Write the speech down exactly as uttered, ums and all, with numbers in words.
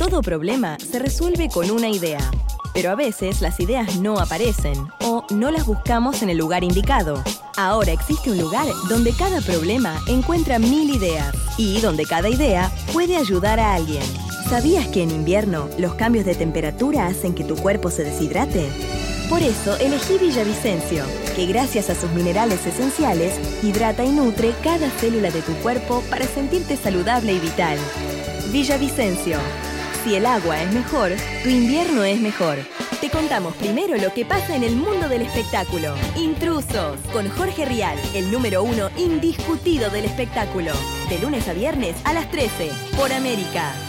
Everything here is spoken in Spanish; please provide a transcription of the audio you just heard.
Todo problema se resuelve con una idea. Pero a veces las ideas no aparecen o no las buscamos en el lugar indicado. Ahora existe un lugar donde cada problema encuentra mil ideas y donde cada idea puede ayudar a alguien. ¿Sabías que en invierno los cambios de temperatura hacen que tu cuerpo se deshidrate? Por eso elegí Villavicencio, que gracias a sus minerales esenciales hidrata y nutre cada célula de tu cuerpo para sentirte saludable y vital. Villavicencio. Si el agua es mejor, tu invierno es mejor. Te contamos primero lo que pasa en el mundo del espectáculo. Intrusos, con Jorge Rial, el número uno indiscutido del espectáculo. De lunes a viernes a las trece, por América.